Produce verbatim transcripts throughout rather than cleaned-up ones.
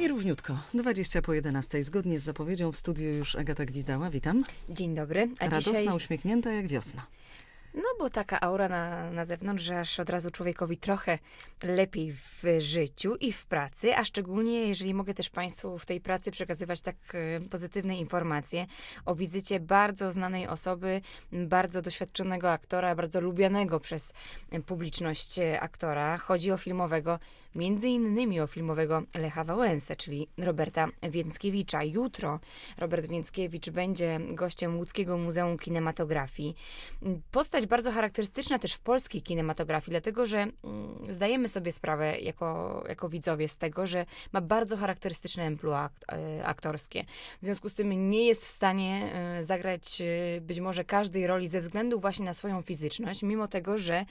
I równiutko, dwadzieścia po jedenastej. Zgodnie z zapowiedzią w studiu już Agata Gwizdała. Witam. Dzień dobry. A Radosna, dzisiaj... uśmiechnięta jak wiosna. No bo taka aura na, na zewnątrz, że aż od razu człowiekowi trochę lepiej w życiu i w pracy, a szczególnie jeżeli mogę też Państwu w tej pracy przekazywać tak e, pozytywne informacje o wizycie bardzo znanej osoby, bardzo doświadczonego aktora, bardzo lubianego przez publiczność aktora. Chodzi o filmowego, między innymi o filmowego Lecha Wałęsę, czyli Roberta Więckiewicza. Jutro Robert Więckiewicz będzie gościem Łódzkiego Muzeum Kinematografii. Postać bardzo charakterystyczna też w polskiej kinematografii, dlatego że mm, zdajemy sobie sprawę jako, jako widzowie z tego, że ma bardzo charakterystyczne emploi akt, e, aktorskie. W związku z tym nie jest w stanie e, zagrać e, być może każdej roli ze względu właśnie na swoją fizyczność, mimo tego, że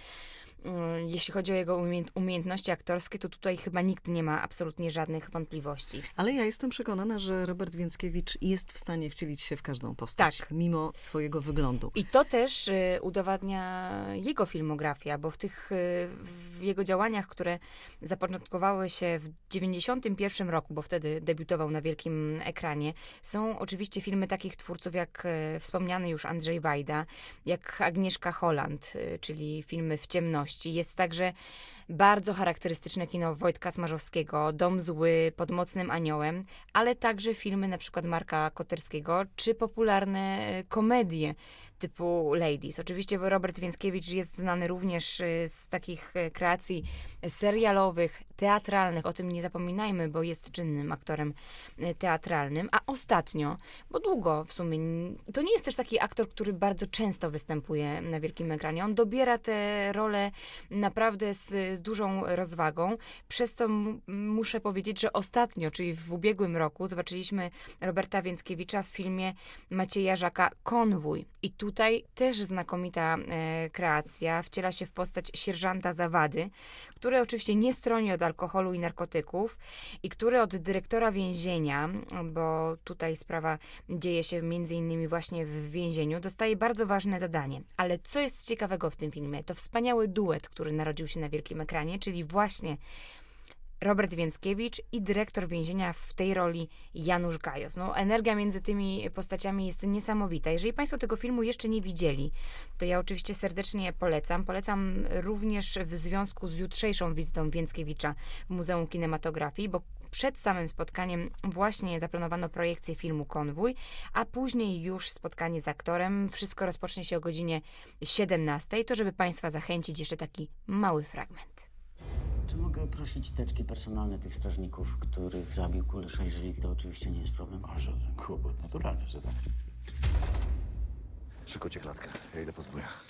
jeśli chodzi o jego umiejęt- umiejętności aktorskie, to tutaj chyba nikt nie ma absolutnie żadnych wątpliwości. Ale ja jestem przekonana, że Robert Więckiewicz jest w stanie wcielić się w każdą postać, Tak. mimo swojego wyglądu. I to też y, udowadnia jego filmografia, bo w tych y, w jego działaniach, które zapoczątkowały się w dziewięćdziesiątym pierwszym roku, bo wtedy debiutował na wielkim ekranie, są oczywiście filmy takich twórców jak y, wspomniany już Andrzej Wajda, jak Agnieszka Holland, y, czyli filmy W ciemności. Jest także bardzo charakterystyczne kino Wojtka Smarzowskiego, Dom zły, Pod mocnym aniołem, ale także filmy na przykład Marka Koterskiego, czy popularne komedie typu Ladies. Oczywiście Robert Więckiewicz jest znany również z takich kreacji serialowych, teatralnych. O tym nie zapominajmy, bo jest czynnym aktorem teatralnym. A ostatnio, bo długo w sumie, to nie jest też taki aktor, który bardzo często występuje na wielkim ekranie. On dobiera te role naprawdę z, z dużą rozwagą, przez co m- muszę powiedzieć, że ostatnio, czyli w ubiegłym roku, zobaczyliśmy Roberta Więckiewicza w filmie Macieja Żaka Konwój. I tutaj też znakomita e, kreacja. Wciela się w postać sierżanta Zawady, który oczywiście nie stroni od alkoholu i narkotyków i który od dyrektora więzienia, bo tutaj sprawa dzieje się między innymi właśnie w więzieniu, dostaje bardzo ważne zadanie. Ale co jest ciekawego w tym filmie? To wspaniały duet, który narodził się na wielkim ekranie, czyli właśnie Robert Więckiewicz i dyrektor więzienia w tej roli Janusz Gajos. No, energia między tymi postaciami jest niesamowita. Jeżeli Państwo tego filmu jeszcze nie widzieli, to ja oczywiście serdecznie polecam. Polecam również w związku z jutrzejszą wizytą Więckiewicza w Muzeum Kinematografii, bo przed samym spotkaniem właśnie zaplanowano projekcję filmu Konwój, a później już spotkanie z aktorem. Wszystko rozpocznie się o godzinie siedemnastej. To żeby Państwa zachęcić, jeszcze taki mały fragment. Czy mogę prosić teczki personalne tych strażników, których zabił Kulesza, jeżeli to oczywiście nie jest problem? A żaden kłopot, naturalnie, że tak. Szykujcie klatkę, ja idę po zbójach.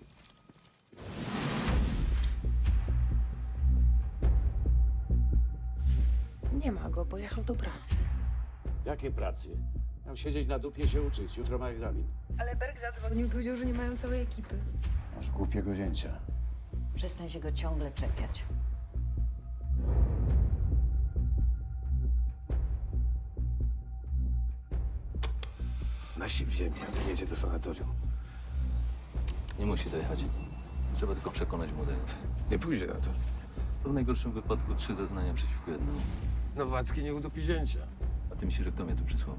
Nie ma go, pojechał do pracy. Jakie pracy? Mam siedzieć na dupie się uczyć, jutro ma egzamin. Ale Berg zadzwonił i powiedział, że nie mają całej ekipy. Masz głupiego zięcia. Przestań się go ciągle czepiać. Na sił ziemi, a ty jedzie do sanatorium. Nie musi dojechać. Trzeba tylko przekonać młodego. Nie pójdzie na to. W najgorszym wypadku trzy zeznania przeciwko jednemu. Nowacki nie udupi zięcia. A ty myślisz, że kto mnie tu przysłał?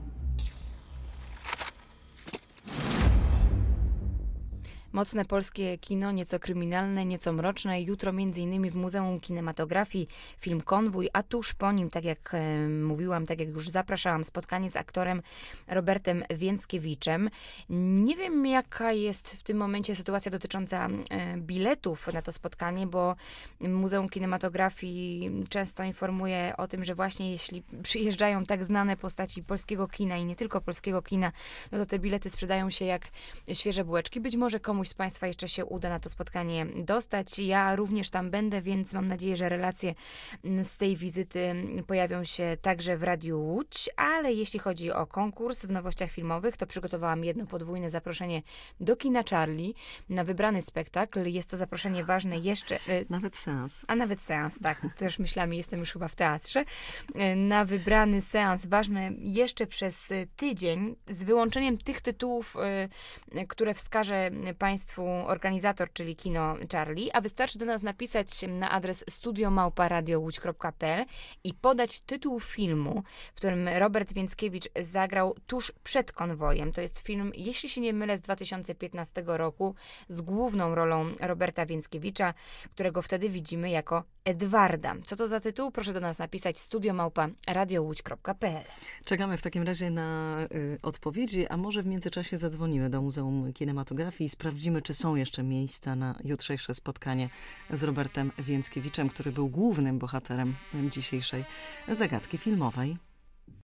Mocne polskie kino, nieco kryminalne, nieco mroczne. Jutro między innymi w Muzeum Kinematografii film Konwój, a tuż po nim, tak jak e, mówiłam, tak jak już zapraszałam, spotkanie z aktorem Robertem Więckiewiczem. Nie wiem, jaka jest w tym momencie sytuacja dotycząca e, biletów na to spotkanie, bo Muzeum Kinematografii często informuje o tym, że właśnie jeśli przyjeżdżają tak znane postaci polskiego kina i nie tylko polskiego kina, no to te bilety sprzedają się jak świeże bułeczki. Być może komuś z Państwa jeszcze się uda na to spotkanie dostać. Ja również tam będę, więc mam nadzieję, że relacje z tej wizyty pojawią się także w Radiu Łódź, ale jeśli chodzi o konkurs w nowościach filmowych, to przygotowałam jedno podwójne zaproszenie do kina Charlie na wybrany spektakl. Jest to zaproszenie ważne jeszcze... Nawet seans. A nawet seans, tak. Też myślami jestem już chyba w teatrze. Na wybrany seans ważny jeszcze przez tydzień, z wyłączeniem tych tytułów, które wskażę Państwu Państwu organizator, czyli Kino Charlie, a wystarczy do nas napisać na adres studio małpa radio łódź kropka p l i podać tytuł filmu, w którym Robert Więckiewicz zagrał tuż przed konwojem. To jest film, jeśli się nie mylę, z dwa tysiące piętnastego roku z główną rolą Roberta Więckiewicza, którego wtedy widzimy jako Edwarda. Co to za tytuł? Proszę do nas napisać studio małpa radio łódź kropka p l. Czekamy w takim razie na y, odpowiedzi, a może w międzyczasie zadzwonimy do Muzeum Kinematografii i sprawdzimy, czy są jeszcze miejsca na jutrzejsze spotkanie z Robertem Więckiewiczem, który był głównym bohaterem dzisiejszej zagadki filmowej.